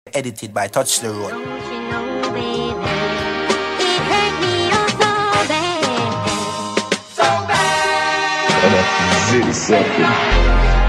Edited by Touch the Road. Don't you know, baby, it hurt me oh so bad. Zitty something.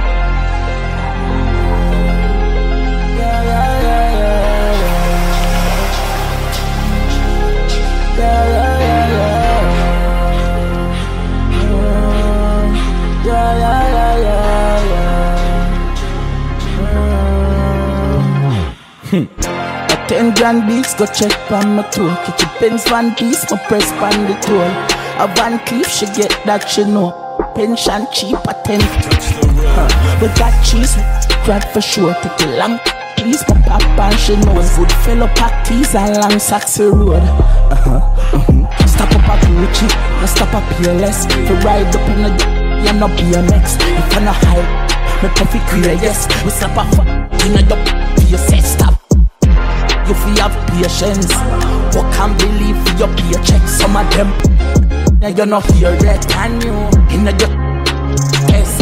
A 10 grand beats, go check on my tool. Catch your Benz Van Piece, my press pan the tool. A Van Cleef, she get that she know. Pension cheap at 10. We got cheese, grad for sure. Take it long, please, my papa and she knows. Good fellow parties and long Saxy Road. Stop up at Gucci, I stop up PLS. For ride up in the you're not BMX. If I'm not high, me puffy clear, yes. We stop up in the PSS, stop. You feel have patience. What can believe for your paycheck? Some of them now you're not here yet, can you? In the yes.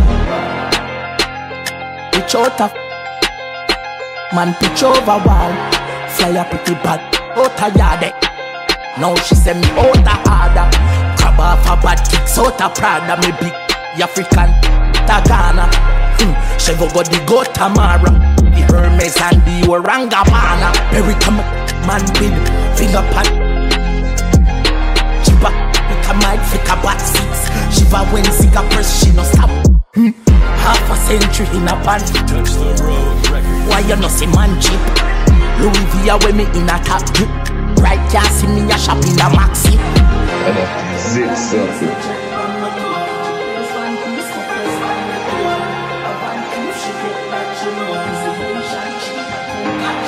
Pitch out of man, pitch over wall. Fly a pretty bad out of yard. Now she send me out of harder. Grab off a bad kicks out of Prada. Me big African Tagana. She go the go Tamara. The Hermes and the Orangabana. Every time man big finger pat. Chiba, pick a mic, pick a bat six. Shiva when Zika press, she no stop. Half a century in a pan. Touch the road record. Why you no see man cheap? Louis V when me in a top drip. Right can't see me a shop in a maxi. Zitty something.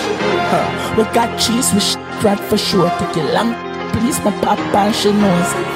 We got cheese, we grad for sure. Take it long, please, my papa and she knows.